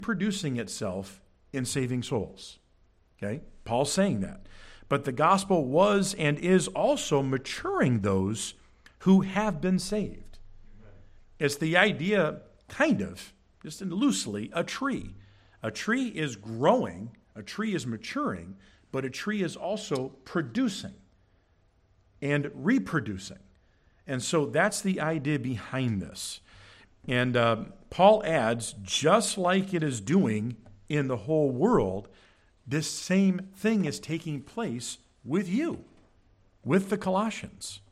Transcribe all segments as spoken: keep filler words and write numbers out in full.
producing itself in saving souls. Okay? Paul's saying that. But the gospel was and is also maturing those who have been saved. It's the idea, kind of, just loosely, a tree. A tree is growing, a tree is maturing, but a tree is also producing and reproducing. And so that's the idea behind this. And uh, Paul adds, just like it is doing in the whole world, this same thing is taking place with you, with the Colossians.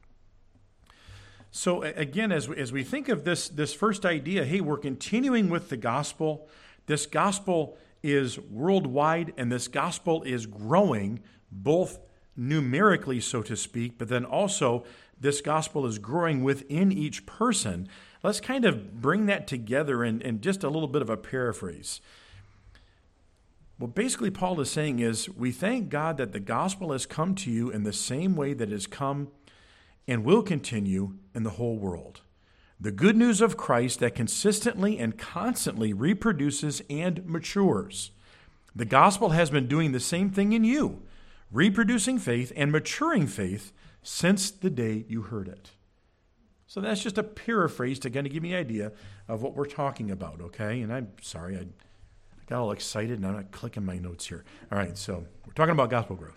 So again, as we, as we think of this, this first idea, hey, we're continuing with the gospel. This gospel is worldwide, and this gospel is growing, both numerically, so to speak, but then also this gospel is growing within each person. Let's kind of bring that together in, in just a little bit of a paraphrase. What basically Paul is saying is, we thank God that the gospel has come to you in the same way that it has come and will continue in the whole world. The good news of Christ that consistently and constantly reproduces and matures. The gospel has been doing the same thing in you, reproducing faith and maturing faith since the day you heard it. So that's just a paraphrase to kind of give you an idea of what we're talking about, okay? And I'm sorry, I got all excited and I'm not clicking my notes here. All right, so we're talking about gospel growth.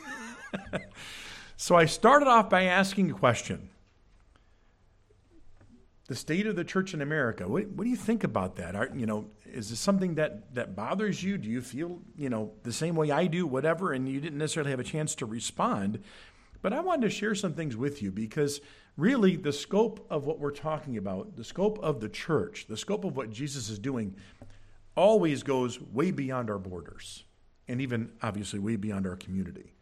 So I started off by asking a question. The state of the church in America, what, what do you think about that? Are, you know, is this something that, that bothers you? Do you feel, you know, the same way I do, whatever, and you didn't necessarily have a chance to respond? But I wanted to share some things with you because really the scope of what we're talking about, the scope of the church, the scope of what Jesus is doing always goes way beyond our borders and even obviously way beyond our community.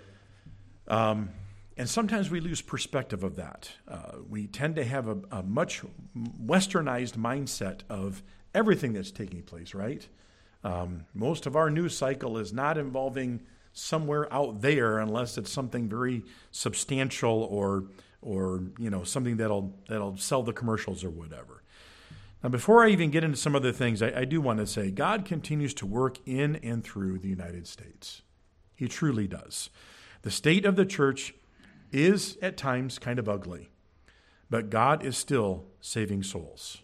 Um, and sometimes we lose perspective of that. Uh, we tend to have a, a much westernized mindset of everything that's taking place, right? Um, most of our news cycle is not involving somewhere out there unless it's something very substantial or or you know something that'll that'll sell the commercials or whatever. Now, before I even get into some other things, I, I do want to say God continues to work in and through the United States. He truly does. The state of the church is at times kind of ugly, but God is still saving souls.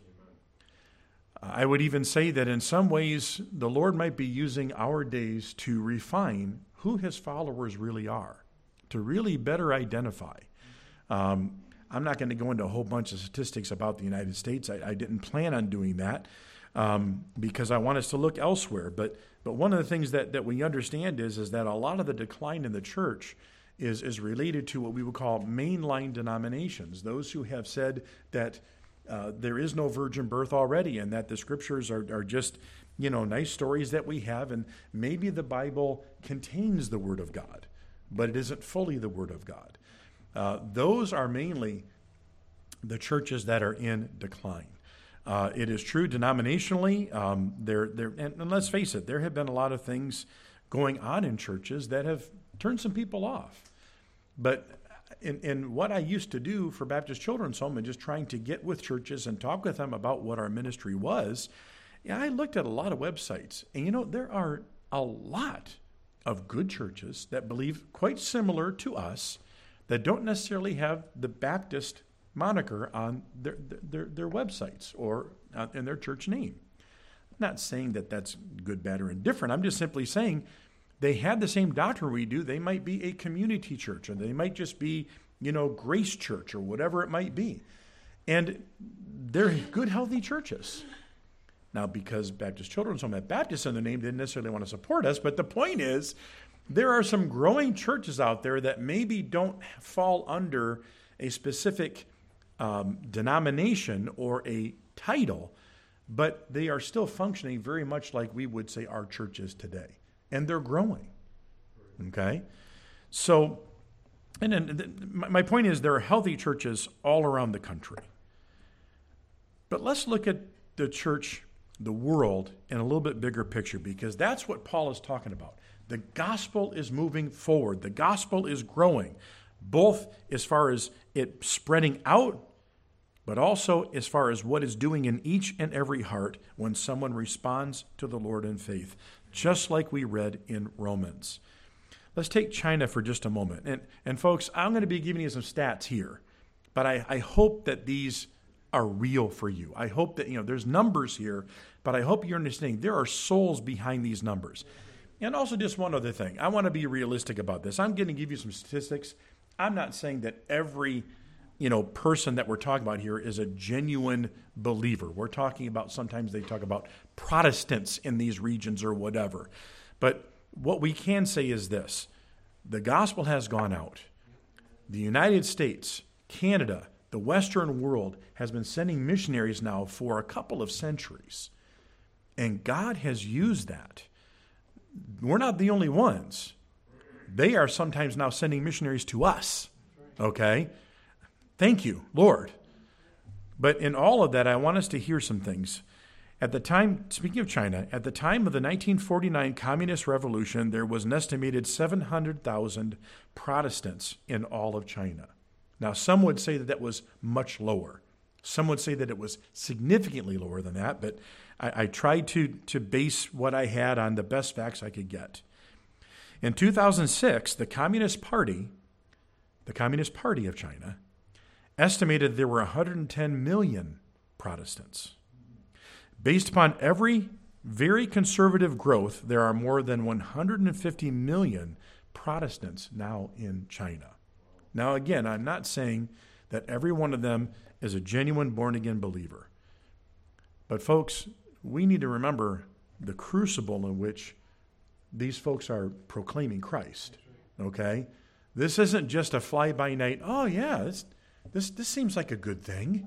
I would even say that in some ways, the Lord might be using our days to refine who his followers really are, to really better identify. Um, I'm not going to go into a whole bunch of statistics about the United States. I, I didn't plan on doing that um, because I want us to look elsewhere. But but one of the things that, that we understand is, is that a lot of the decline in the church is, is related to what we would call mainline denominations, those who have said that uh, there is no virgin birth already and that the scriptures are, are just, you know, nice stories that we have, and maybe the Bible contains the Word of God, but it isn't fully the Word of God. Uh, those are mainly the churches that are in decline. Uh, it is true denominationally, um, there, there, and, and let's face it, there have been a lot of things going on in churches that have turned some people off. But in, in what I used to do for Baptist Children's Home and just trying to get with churches and talk with them about what our ministry was, yeah, I looked at a lot of websites. And, you know, there are a lot of good churches that believe quite similar to us that don't necessarily have the Baptist moniker on their their, their websites or in their church name. I'm not saying that that's good, bad, or indifferent. I'm just simply saying they have the same doctrine we do. They might be a community church, or they might just be, you know, Grace Church or whatever it might be. And they're good, healthy churches. Now, because Baptist Children's Home had Baptist in the name, they didn't necessarily want to support us. But the point is, there are some growing churches out there that maybe don't fall under a specific um, denomination or a title, but they are still functioning very much like we would say our church is today. And they're growing. Okay? So, and then my point is there are healthy churches all around the country. But let's look at the church, the world, in a little bit bigger picture, because that's what Paul is talking about. The gospel is moving forward. The gospel is growing, both as far as it spreading out but also as far as what is doing in each and every heart when someone responds to the Lord in faith, just like we read in Romans. Let's take China for just a moment. And, and folks, I'm going to be giving you some stats here, but I, I hope that these are real for you. I hope that, you know, there's numbers here, but I hope you're understanding there are souls behind these numbers. And also just one other thing. I want to be realistic about this. I'm going to give you some statistics. I'm not saying that every, you know, person that we're talking about here is a genuine believer. We're talking about, sometimes they talk about Protestants in these regions or whatever. But what we can say is this. The gospel has gone out. The United States, Canada, the Western world has been sending missionaries now for a couple of centuries. And God has used that. We're not the only ones. They are sometimes now sending missionaries to us. Okay? Thank you, Lord. But in all of that, I want us to hear some things. At the time, speaking of China, at the time of the nineteen forty-nine Communist Revolution, there was an estimated seven hundred thousand Protestants in all of China. Now, some would say that that was much lower. Some would say that it was significantly lower than that, but I, I tried to, to base what I had on the best facts I could get. In two thousand six, the Communist Party, the Communist Party of China, estimated there were one hundred ten million Protestants. Based upon every very conservative growth, there are more than one hundred fifty million Protestants now in China. Now, again, I'm not saying that every one of them is a genuine born-again believer. But, folks, we need to remember the crucible in which these folks are proclaiming Christ, okay? This isn't just a fly-by-night, oh, yeah, this, this, this seems like a good thing,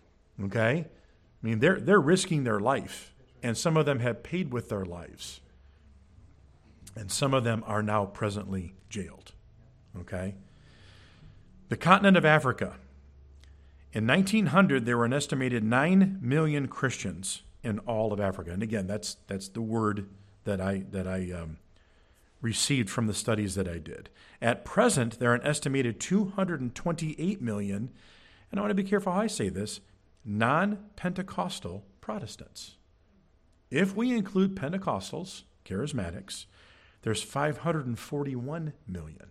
okay? I mean, they're, they're risking their life, and some of them have paid with their lives. And some of them are now presently jailed, okay? The continent of Africa. In nineteen hundred, there were an estimated nine million Christians in all of Africa. And again, that's that's the word that I that I um, received from the studies that I did. At present, there are an estimated two hundred twenty-eight million, and I want to be careful how I say this, non-Pentecostal Protestants. If we include Pentecostals, charismatics, there's five hundred forty-one million.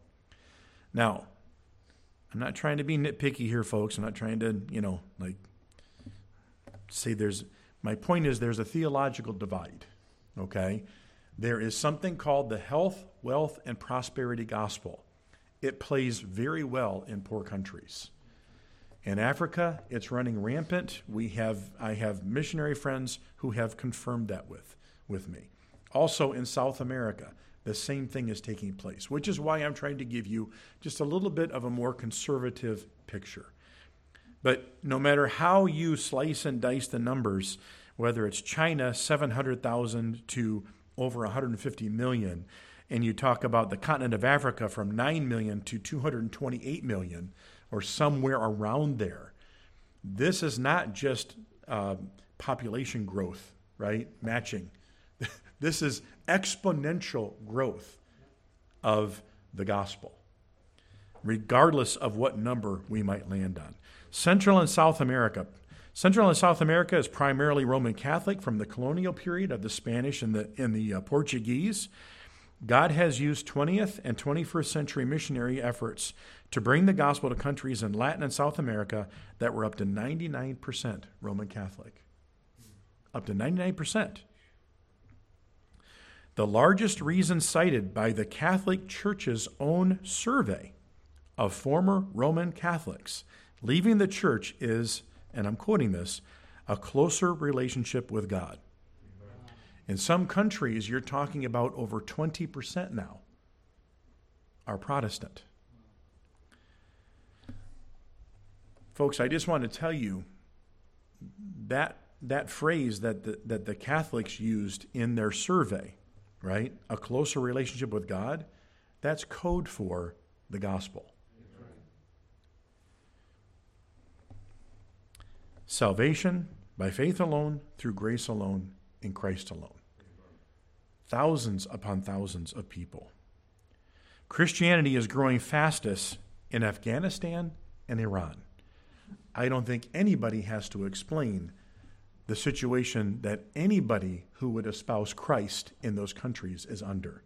Now, I'm not trying to be nitpicky here, folks. I'm not trying to, you know, like say there's, my point is there's a theological divide, okay? There is something called the health, wealth, and prosperity gospel. It plays very well in poor countries. In Africa, it's running rampant. We have, I have missionary friends who have confirmed that with, with me. Also in South America, the same thing is taking place, which is why I'm trying to give you just a little bit of a more conservative picture. But no matter how you slice and dice the numbers, whether it's China, seven hundred thousand to over one hundred fifty million, and you talk about the continent of Africa from nine million to two hundred twenty-eight million, or somewhere around there, this is not just uh, population growth, right? Matching. This is exponential growth of the gospel, regardless of what number we might land on. Central and South America. Central and South America is primarily Roman Catholic from the colonial period of the Spanish and the, and the uh, Portuguese. God has used twentieth and twenty-first century missionary efforts to bring the gospel to countries in Latin and South America that were up to ninety-nine percent Roman Catholic. Up to ninety-nine percent. The largest reason cited by the Catholic Church's own survey of former Roman Catholics leaving the church is, and I'm quoting this, a closer relationship with God. In some countries, you're talking about over twenty percent now are Protestant. Folks, I just want to tell you that that phrase that the, that the Catholics used in their survey, right? A closer relationship with God, that's code for the gospel. Salvation by faith alone, through grace alone, in Christ alone. Thousands upon thousands of people. Christianity is growing fastest in Afghanistan and Iran. I don't think anybody has to explain the situation that anybody who would espouse Christ in those countries is under.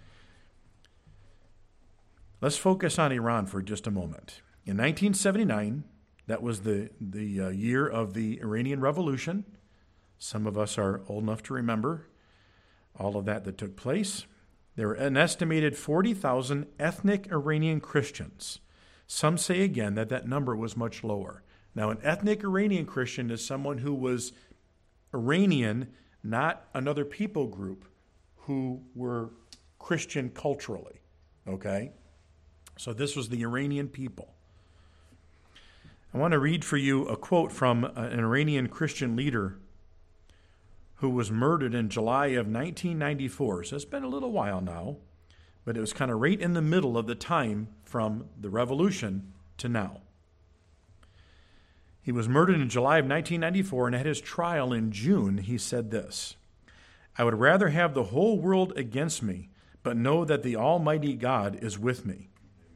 Let's focus on Iran for just a moment. In nineteen seventy-nine, that was the, the uh, year of the Iranian Revolution. Some of us are old enough to remember all of that that took place. There were an estimated forty thousand ethnic Iranian Christians. Some say again that that number was much lower. Now, an ethnic Iranian Christian is someone who was Iranian, not another people group who were Christian culturally, okay? So this was the Iranian people. I want to read for you a quote from an Iranian Christian leader who was murdered in July of nineteen ninety-four. So it's been a little while now, but it was kind of right in the middle of the time from the revolution to now. He was murdered in July of nineteen ninety-four, and at his trial in June, he said this: "I would rather have the whole world against me, but know that the Almighty God is with me.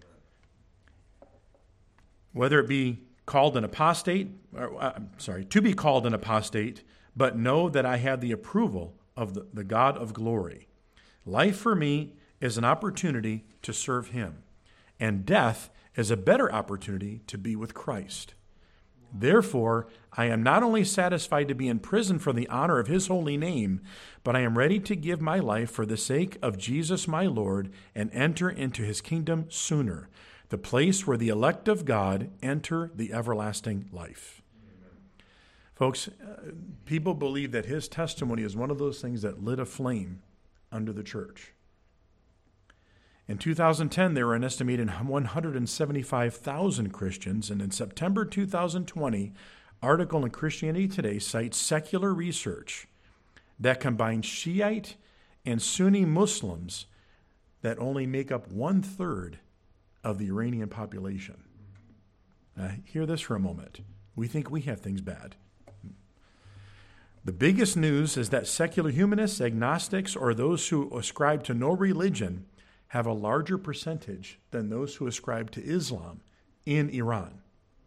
Whether it be called an apostate, or, uh, sorry, to be called an apostate, but know that I have the approval of the, the God of glory. Life for me is an opportunity to serve him, and death is a better opportunity to be with Christ. Therefore, I am not only satisfied to be in prison for the honor of his holy name, but I am ready to give my life for the sake of Jesus my Lord and enter into his kingdom sooner, the place where the elect of God enter the everlasting life." Amen. Folks, uh, people believe that his testimony is one of those things that lit a flame under the church. In two thousand ten, there were an estimated one hundred seventy-five thousand Christians, and in September two thousand twenty, article in Christianity Today cites secular research that combines Shiite and Sunni Muslims that only make up one-third of the Iranian population. Now, hear this for a moment. We think we have things bad. The biggest news is that secular humanists, agnostics, or those who ascribe to no religion have a larger percentage than those who ascribe to Islam in Iran.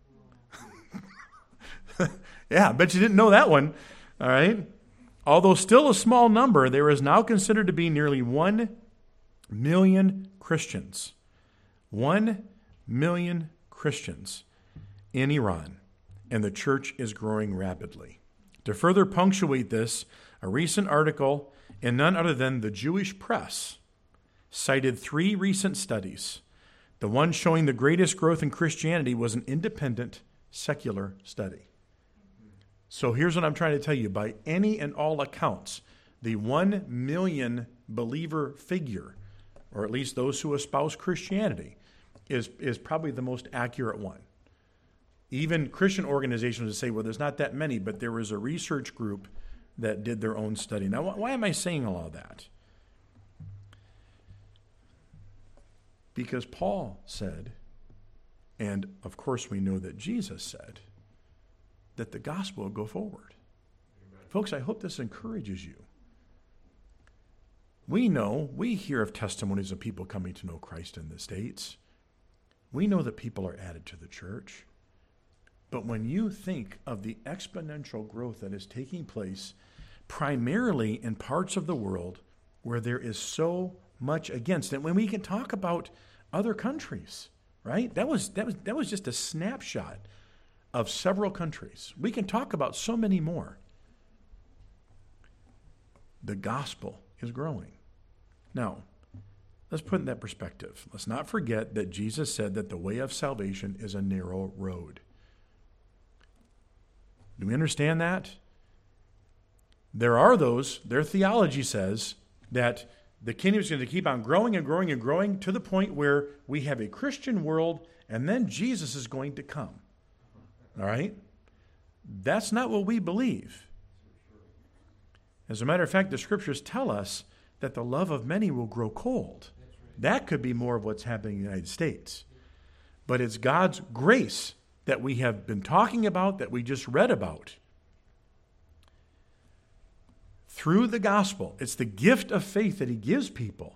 Yeah, I bet you didn't know that one. All right. Although still a small number, there is now considered to be nearly one million Christians. One million Christians in Iran, and the church is growing rapidly. To further punctuate this, a recent article in none other than the Jewish Press cited three recent studies. The one showing the greatest growth in Christianity was an independent, secular study. So here's what I'm trying to tell you. By any and all accounts, the one million believer figure, or at least those who espouse Christianity, is, is probably the most accurate one. Even Christian organizations would say, well, there's not that many, but there was a research group that did their own study. Now, why am I saying all of that? Because Paul said, and of course we know that Jesus said, that the gospel will go forward. Amen. Folks, I hope this encourages you. We know, we hear of testimonies of people coming to know Christ in the States. We know that people are added to the church. But when you think of the exponential growth that is taking place primarily in parts of the world where there is so much against it, when we can talk about other countries, right? That was that was that was just a snapshot of several countries. We can talk about so many more. The gospel is growing. Now, let's put in that perspective. Let's not forget that Jesus said that the way of salvation is a narrow road. Do we understand that? There are those, their theology says that the kingdom is going to keep on growing and growing and growing to the point where we have a Christian world and then Jesus is going to come. All right? That's not what we believe. As a matter of fact, the scriptures tell us that the love of many will grow cold. That could be more of what's happening in the United States. But it's God's grace that we have been talking about, that we just read about. Through the gospel, it's the gift of faith that he gives people.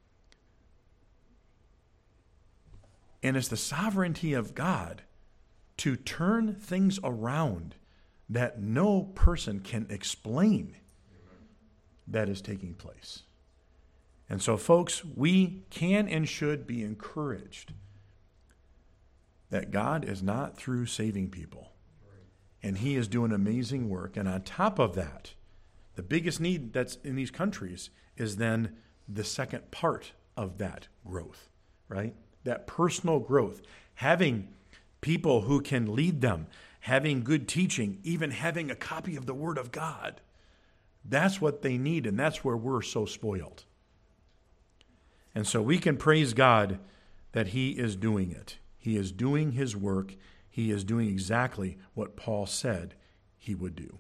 And it's the sovereignty of God to turn things around that no person can explain that is taking place. And so, folks, we can and should be encouraged that God is not through saving people. And he is doing amazing work. And on top of that, the biggest need that's in these countries is then the second part of that growth, right? That personal growth. Having people who can lead them, having good teaching, even having a copy of the Word of God. That's what they need, and that's where we're so spoiled. And so we can praise God that he is doing it. He is doing his work. He is doing exactly what Paul said he would do.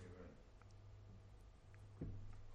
Amen.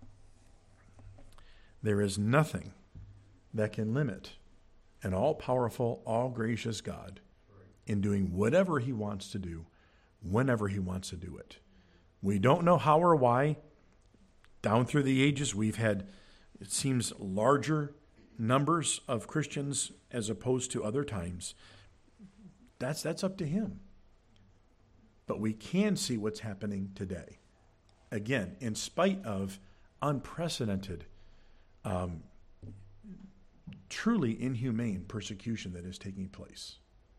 There is nothing that can limit an all-powerful, all-gracious God in doing whatever he wants to do, whenever he wants to do it. We don't know how or why. Down through the ages, we've had, it seems, larger numbers of Christians as opposed to other times. That's that's up to him. But we can see what's happening today. Again, in spite of unprecedented, um, truly inhumane persecution that is taking place.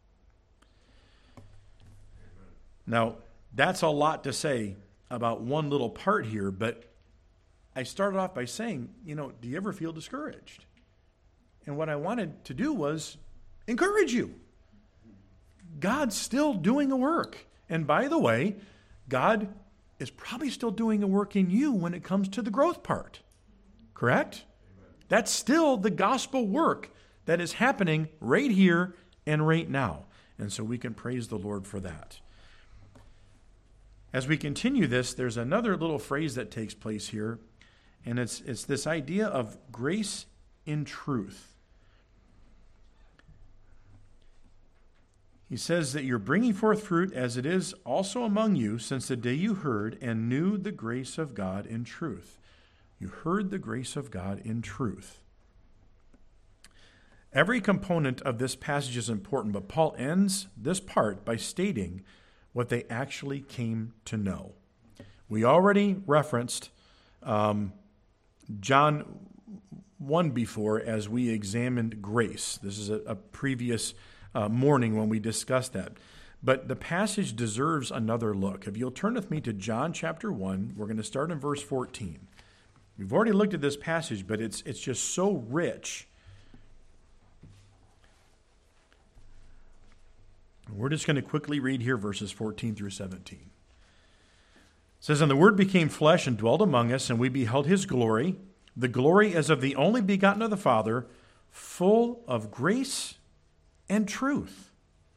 Now, that's a lot to say about one little part here, but I started off by saying, you know, do you ever feel discouraged? And what I wanted to do was encourage you. God's still doing a work. And by the way, God is probably still doing a work in you when it comes to the growth part. Correct? Amen. That's still the gospel work that is happening right here and right now. And so we can praise the Lord for that. As we continue this, there's another little phrase that takes place here, and it's it's this idea of grace in truth. He says that you're bringing forth fruit as it is also among you since the day you heard and knew the grace of God in truth. You heard the grace of God in truth. Every component of this passage is important, but Paul ends this part by stating what they actually came to know. We already referenced um, John one before as we examined grace. This is a, a previous uh, morning when we discussed that. But the passage deserves another look. If you'll turn with me to John chapter one, we're going to start in verse fourteen. We've already looked at this passage, but it's it's just so rich. We're just going to quickly read here verses fourteen through seventeen. It says, "And the Word became flesh and dwelt among us, and we beheld his glory, the glory as of the only begotten of the Father, full of grace and truth.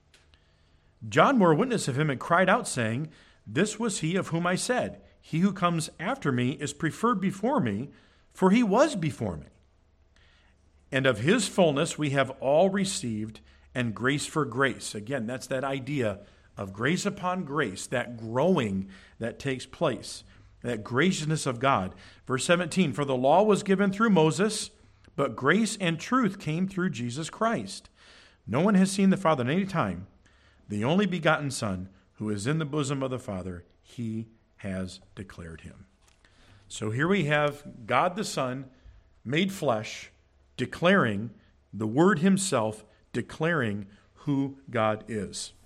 John bore witness of him and cried out, saying, This was he of whom I said, He who comes after me is preferred before me, for he was before me. And of his fullness we have all received, and grace for grace." Again, that's that idea of grace upon grace, that growing that takes place, that graciousness of God. Verse seventeen, "For the law was given through Moses, but grace and truth came through Jesus Christ. No one has seen the Father at any time. The only begotten Son, who is in the bosom of the Father, he has declared him." So here we have God the Son made flesh, declaring the Word himself, declaring who God is.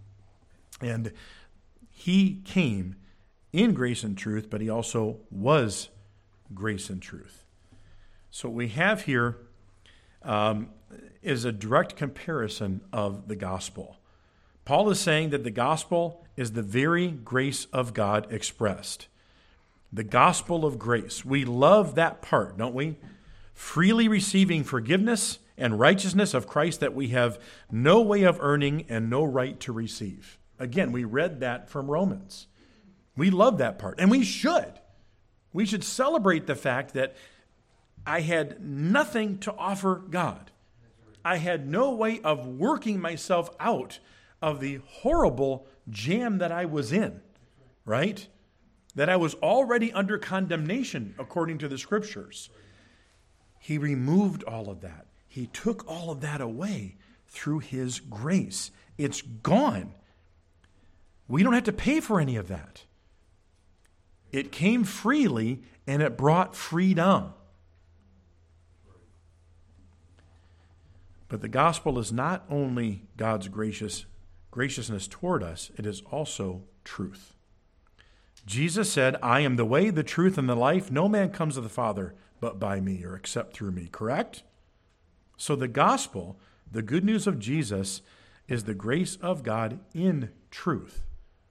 And he came in grace and truth, but he also was grace and truth. So what we have here um, is a direct comparison of the gospel. Paul is saying that the gospel is the very grace of God expressed. The gospel of grace. We love that part, don't we? Freely receiving forgiveness and righteousness of Christ that we have no way of earning and no right to receive. Again, we read that from Romans. We love that part, and we should. We should celebrate the fact that I had nothing to offer God. I had no way of working myself out of the horrible jam that I was in, right? That I was already under condemnation according to the Scriptures. He removed all of that. He took all of that away through his grace. It's gone. We don't have to pay for any of that. It came freely, and it brought freedom. But the gospel is not only God's gracious graciousness toward us, it is also truth. Jesus said, I am the way, the truth, and the life. No man comes to the Father but by me, or except through me. Correct? So the gospel, the good news of Jesus, is the grace of God in truth.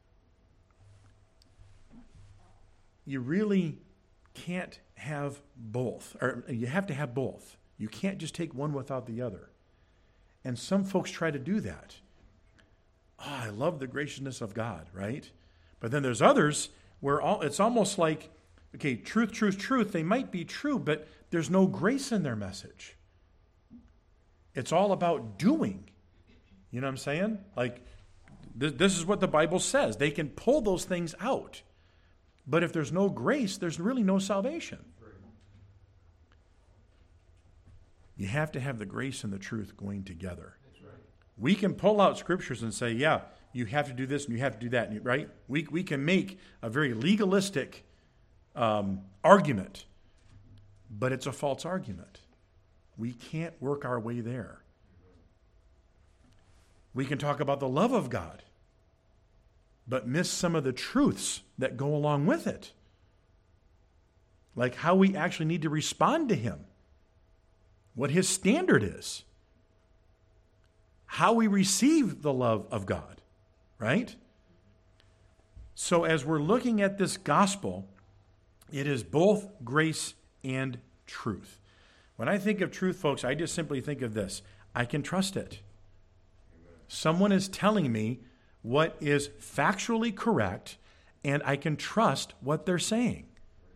You really can't have both, or you have to have both. You can't just take one without the other. And some folks try to do that. Oh, I love the graciousness of God, right? But then there's others where all, it's almost like, okay, truth, truth, truth, they might be true, but there's no grace in their message. It's all about doing. You know what I'm saying? Like, th- this is what the Bible says. They can pull those things out. But if there's no grace, there's really no salvation. You have to have the grace and the truth going together. That's right. We can pull out scriptures and say, yeah, you have to do this and you have to do that, right? We we can make a very legalistic um, argument, but it's a false argument. We can't work our way there. We can talk about the love of God, but miss some of the truths that go along with it. Like how we actually need to respond to Him, what His standard is, how we receive the love of God, right? So as we're looking at this gospel, it is both grace and truth. When I think of truth, folks, I just simply think of this. I can trust it. Someone is telling me what is factually correct, and I can trust what they're saying.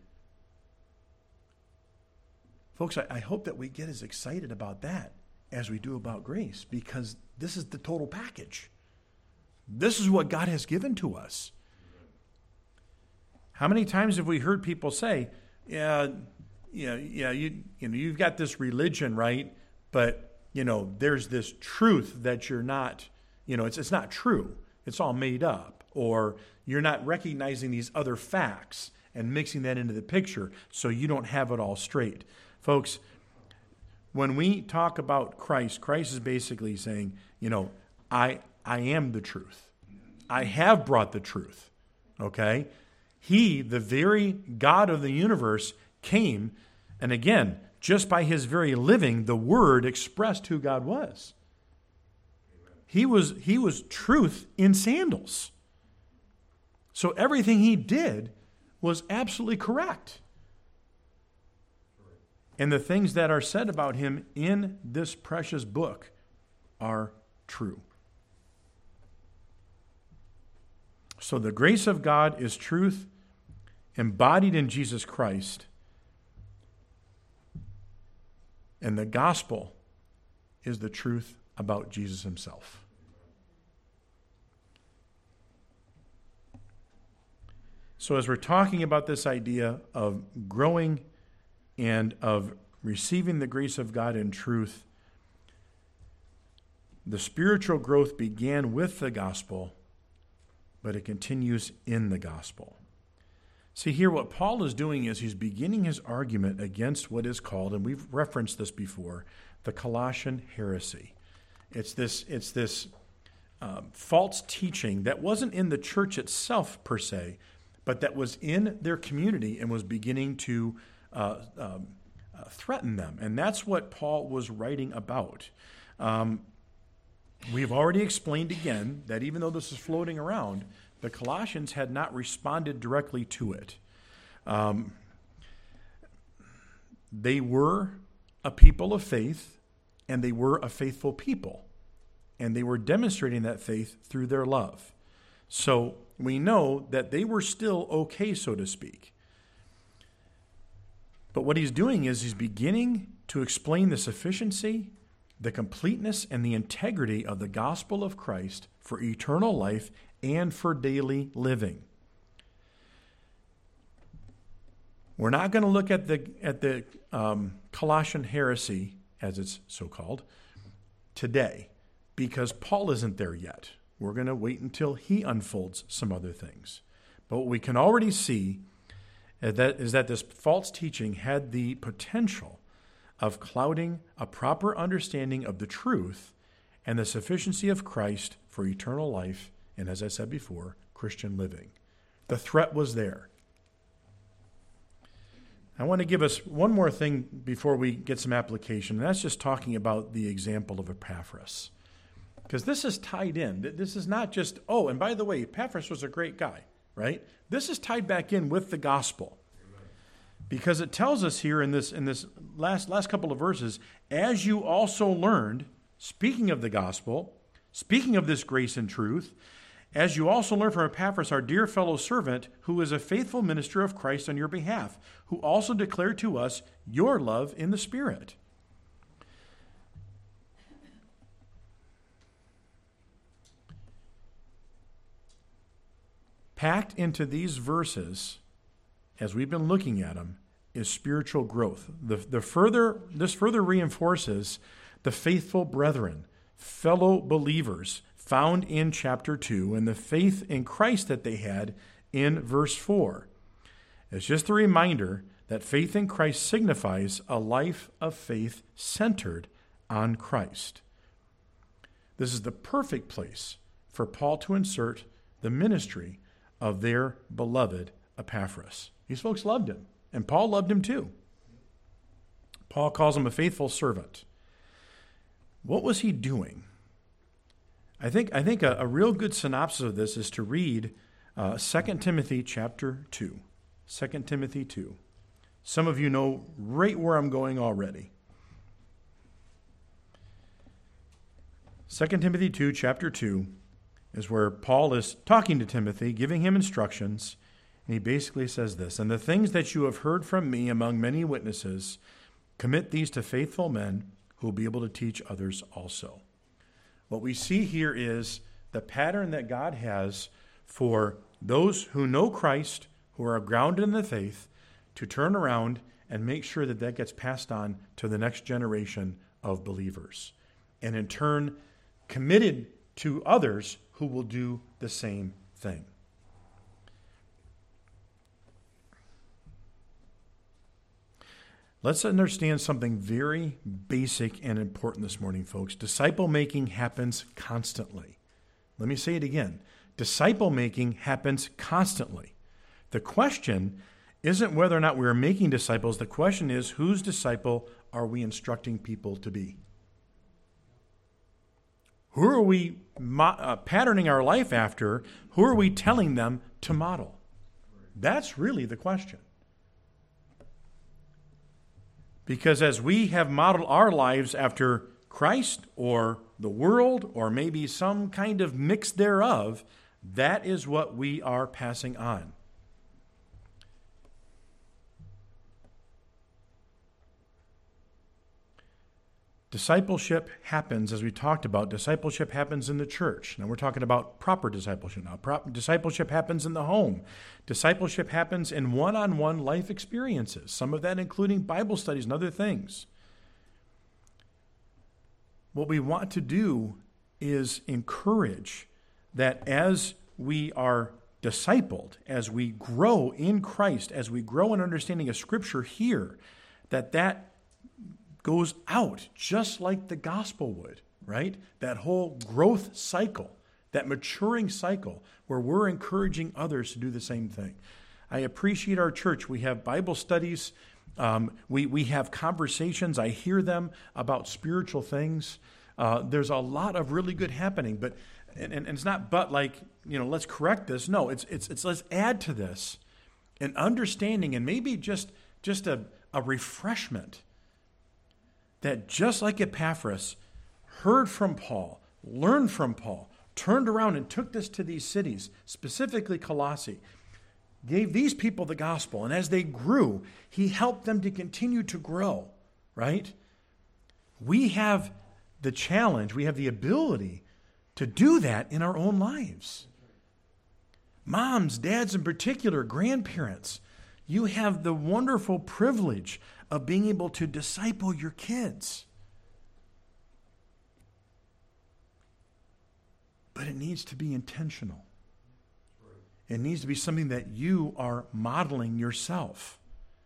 Folks, I, I hope that we get as excited about that as we do about grace, because this is the total package. This is what God has given to us. How many times have we heard people say, yeah, yeah, yeah, you, you know, you've got this religion, right? But, you know, there's this truth that you're not, you know, it's it's not true. It's all made up. Or you're not recognizing these other facts and mixing that into the picture, so you don't have it all straight. Folks, when we talk about Christ, Christ is basically saying, you know, I I am the truth. I have brought the truth. Okay? He, the very God of the universe, came, and again, just by His very living, the Word expressed who God was. He was, he was truth in sandals. So everything He did was absolutely correct. And the things that are said about Him in this precious book are true. So the grace of God is truth embodied in Jesus Christ. And the gospel is the truth about Jesus Himself. So as we're talking about this idea of growing and of receiving the grace of God in truth, the spiritual growth began with the gospel, but it continues in the gospel. See, here what Paul is doing is he's beginning his argument against what is called, and we've referenced this before, the Colossian heresy. It's this, it's this um, false teaching that wasn't in the church itself per se, but that was in their community and was beginning to uh, um, uh, threaten them. And that's what Paul was writing about. Um, we've already explained again that even though this is floating around, the Colossians had not responded directly to it. Um, they were a people of faith, and they were a faithful people. And they were demonstrating that faith through their love. So we know that they were still okay, so to speak. But what he's doing is he's beginning to explain the sufficiency, the completeness, and the integrity of the gospel of Christ for eternal life and for daily living. We're not going to look at the at the um, Colossian heresy, as it's so called, today, because Paul isn't there yet. We're going to wait until he unfolds some other things. But what we can already see is that, is that this false teaching had the potential of clouding a proper understanding of the truth and the sufficiency of Christ for eternal life and, as I said before, Christian living. The threat was there. I want to give us one more thing before we get some application, and that's just talking about the example of Epaphras. Because this is tied in. This is not just, oh, and by the way, Epaphras was a great guy, right? This is tied back in with the gospel. Because it tells us here in this in this last last couple of verses, as you also learned, speaking of the gospel, speaking of this grace and truth, as you also learned from Epaphras, our dear fellow servant, who is a faithful minister of Christ on your behalf, who also declared to us your love in the Spirit. Packed into these verses, as we've been looking at them, is spiritual growth. The, the further this further reinforces the faithful brethren, fellow believers found in chapter two, and the faith in Christ that they had in verse four. It's just a reminder that faith in Christ signifies a life of faith centered on Christ. This is the perfect place for Paul to insert the ministry of their beloved Epaphras. These folks loved him, and Paul loved him too. Paul calls him a faithful servant. What was he doing? I think I think a, a real good synopsis of this is to read uh, Second Timothy chapter two. Second Timothy two. Some of you know right where I'm going already. Second Timothy two, chapter two, is where Paul is talking to Timothy, giving him instructions, and he basically says this, "And the things that you have heard from me among many witnesses, commit these to faithful men who will be able to teach others also." What we see here is the pattern that God has for those who know Christ, who are grounded in the faith, to turn around and make sure that that gets passed on to the next generation of believers. And in turn, committed to others who will do the same thing. Let's understand something very basic and important this morning, folks. Disciple making happens constantly. Let me say it again. Disciple making happens constantly. The question isn't whether or not we are making disciples. The question is, whose disciple are we instructing people to be? Who are we mo- uh, patterning our life after? Who are we telling them to model? That's really the question. Because as we have modeled our lives after Christ or the world or maybe some kind of mix thereof, that is what we are passing on. Discipleship happens, as we talked about, discipleship happens in the church. Now we're talking about proper discipleship now. Pro- discipleship happens in the home. Discipleship happens in one-on-one life experiences, some of that including Bible studies and other things. What we want to do is encourage that as we are discipled, as we grow in Christ, as we grow in understanding of Scripture here, that that goes out just like the gospel would, right? That whole growth cycle, that maturing cycle where we're encouraging others to do the same thing. I appreciate our church. We have Bible studies. Um, we, we have conversations. I hear them about spiritual things. Uh, there's a lot of really good happening, but and, and it's not but like, you know, let's correct this. No, it's it's it's let's add to this an understanding and maybe just just a, a refreshment that just like Epaphras heard from Paul, learned from Paul, turned around and took this to these cities, specifically Colossae, gave these people the gospel, and as they grew, he helped them to continue to grow, right? We have the challenge, we have the ability to do that in our own lives. Moms, dads in particular, grandparents, you have the wonderful privilege of being able to disciple your kids. But it needs to be intentional. It needs to be something that you are modeling yourself.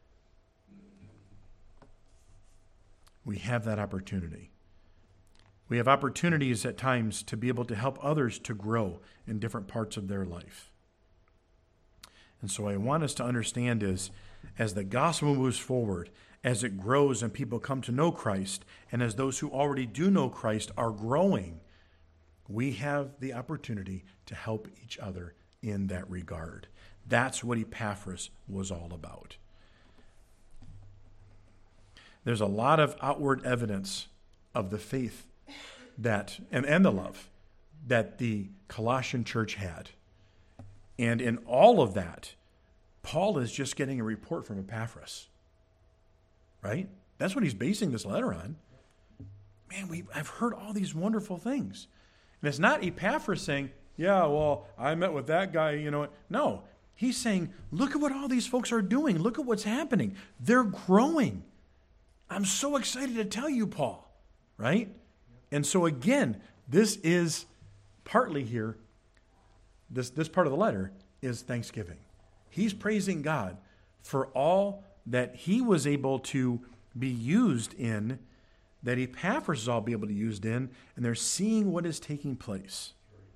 We have that opportunity. We have opportunities at times to be able to help others to grow in different parts of their life. And so I want us to understand is, as the gospel moves forward, as it grows and people come to know Christ, and as those who already do know Christ are growing, we have the opportunity to help each other in that regard. That's what Epaphras was all about. There's a lot of outward evidence of the faith that and, and the love that the Colossian church had. And in all of that, Paul is just getting a report from Epaphras. Right? That's what he's basing this letter on. Man, we I've heard all these wonderful things. And it's not Epaphras saying, yeah, well, I met with that guy, you know. No, he's saying, look at what all these folks are doing. Look at what's happening. They're growing. I'm so excited to tell you, Paul. Right? And so again, this is partly here, this, this part of the letter is thanksgiving. He's praising God for all that he was able to be used in, that Epaphras is all be able to be used in, and they're seeing what is taking place.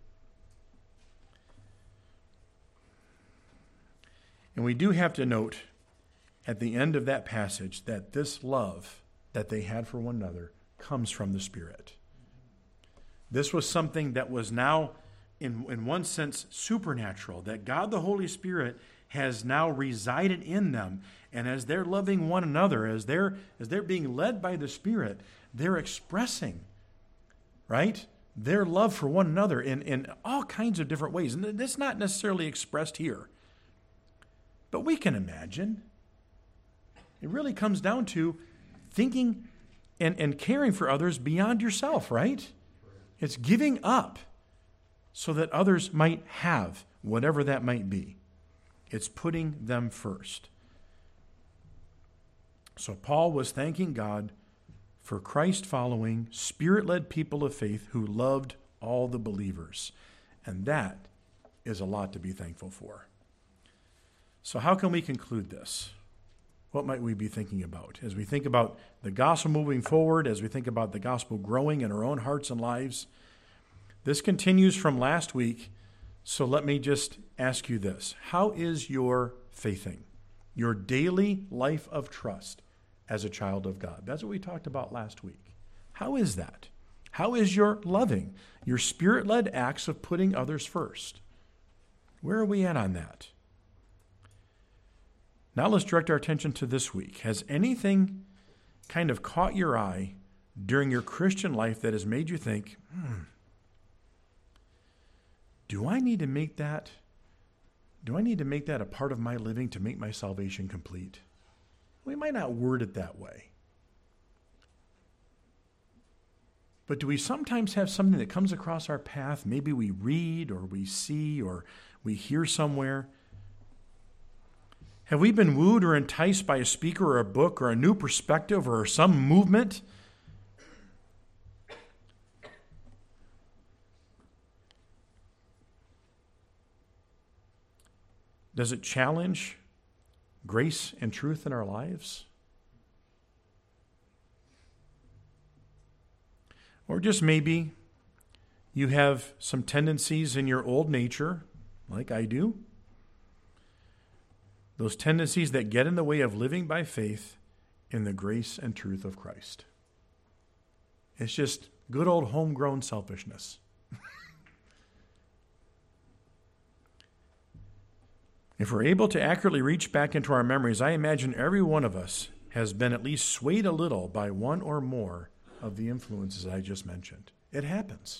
And we do have to note at the end of that passage that this love that they had for one another comes from the Spirit. This was something that was now, in, in one sense, supernatural, that God the Holy Spirit has now resided in them. And as they're loving one another, as they're, as they're being led by the Spirit, they're expressing, right, their love for one another in, in all kinds of different ways. And that's not necessarily expressed here. But we can imagine. It really comes down to thinking and, and caring for others beyond yourself, right? It's giving up so that others might have whatever that might be. It's putting them first. So Paul was thanking God for Christ-following, Spirit-led people of faith who loved all the believers. And that is a lot to be thankful for. So how can we conclude this? What might we be thinking about? As we think about the gospel moving forward, as we think about the gospel growing in our own hearts and lives, this continues from last week. So let me just ask you this. How is your faithing? Your daily life of trust as a child of God? That's what we talked about last week. How is that? How is your loving, your Spirit-led acts of putting others first? Where are we at on that? Now let's direct our attention to this week. Has anything kind of caught your eye during your Christian life that has made you think, hmm, do I need to make that, do I need to make that a part of my living to make my salvation complete? We might not word it that way. But do we sometimes have something that comes across our path? Maybe we read or we see or we hear somewhere. Have we been wooed or enticed by a speaker or a book or a new perspective or some movement? Does it challenge grace and truth in our lives? Or just maybe you have some tendencies in your old nature, like I do. Those tendencies that get in the way of living by faith in the grace and truth of Christ. It's just good old homegrown selfishness. If we're able to accurately reach back into our memories, I imagine every one of us has been at least swayed a little by one or more of the influences I just mentioned. It happens.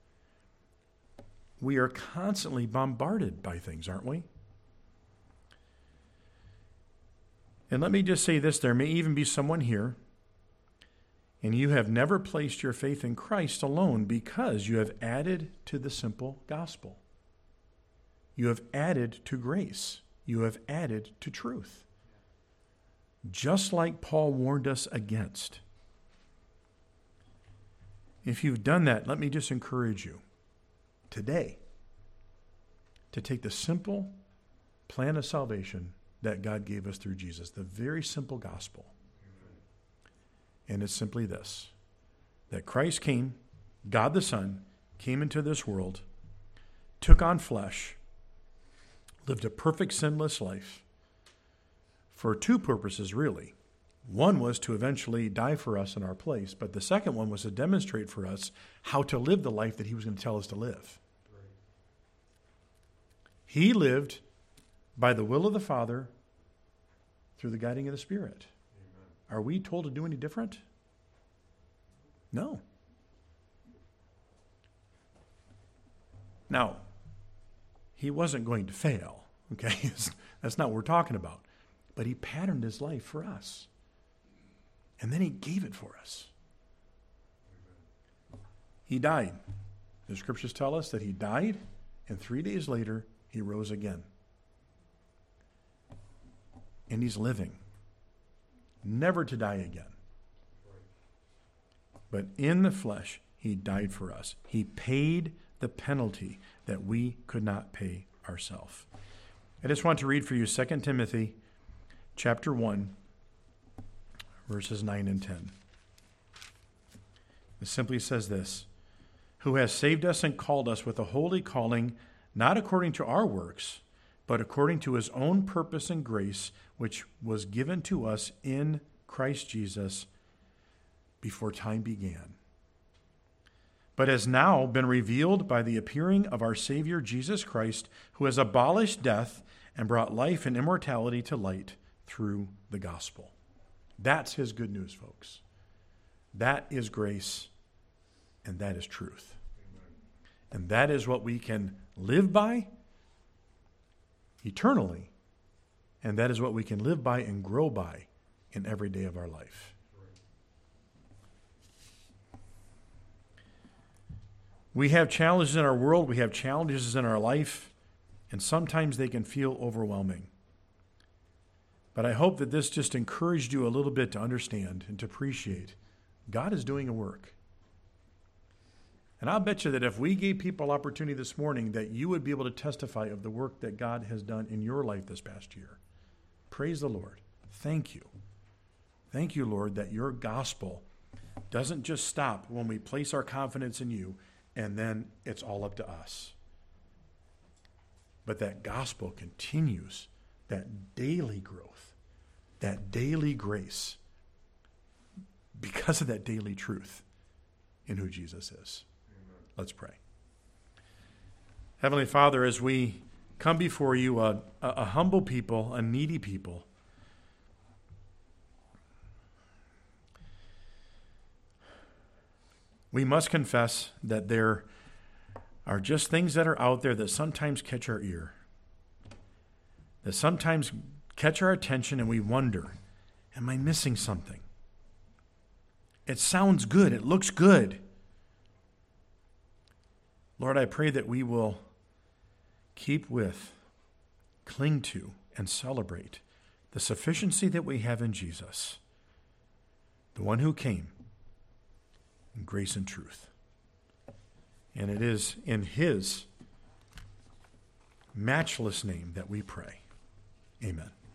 We are constantly bombarded by things, aren't we? And let me just say this, there may even be someone here, and you have never placed your faith in Christ alone because you have added to the simple gospel. You have added to grace. You have added to truth. Just like Paul warned us against. If you've done that, let me just encourage you. today to take the simple plan of salvation that God gave us through Jesus, the very simple gospel. And it's simply this, that Christ came, God the Son, came into this world, took on flesh, lived a perfect sinless life for two purposes, really. One was to eventually die for us in our place, but the second one was to demonstrate for us how to live the life that he was going to tell us to live. He lived by the will of the Father through the guiding of the Spirit. Amen. Are we told to do any different? No. Now, he wasn't going to fail, okay? That's not what we're talking about. But he patterned his life for us. And then he gave it for us. He died. The scriptures tell us that he died, and three days later, he rose again. And he's living, never to die again. But in the flesh, he died for us. He paid the penalty that we could not pay ourselves. I just want to read for you Second Timothy chapter one, verses nine and ten. It simply says this, who has saved us and called us with a holy calling, not according to our works, but according to his own purpose and grace, which was given to us in Christ Jesus before time began, but has now been revealed by the appearing of our Savior Jesus Christ, who has abolished death and brought life and immortality to light through the gospel. That's his good news, folks. That is grace, and that is truth. Amen. And that is what we can live by eternally, and that is what we can live by and grow by in every day of our life. We have challenges in our world, we have challenges in our life, and sometimes they can feel overwhelming. But I hope that this just encouraged you a little bit to understand and to appreciate God is doing a work. And I'll bet you that if we gave people opportunity this morning, that you would be able to testify of the work that God has done in your life this past year. Praise the Lord. Thank you. Thank you, Lord, that your gospel doesn't just stop when we place our confidence in you and then it's all up to us. But that gospel continues, that daily growth, that daily grace, because of that daily truth in who Jesus is. Amen. Let's pray. Heavenly Father, as we come before you, a, a, a humble people, a needy people, we must confess that there are just things that are out there that sometimes catch our ear, that sometimes catch our attention, and we wonder, am I missing something? It sounds good. It looks good. Lord, I pray that we will keep with, cling to, and celebrate the sufficiency that we have in Jesus, the one who came in grace and truth. And it is in his matchless name that we pray. Amen.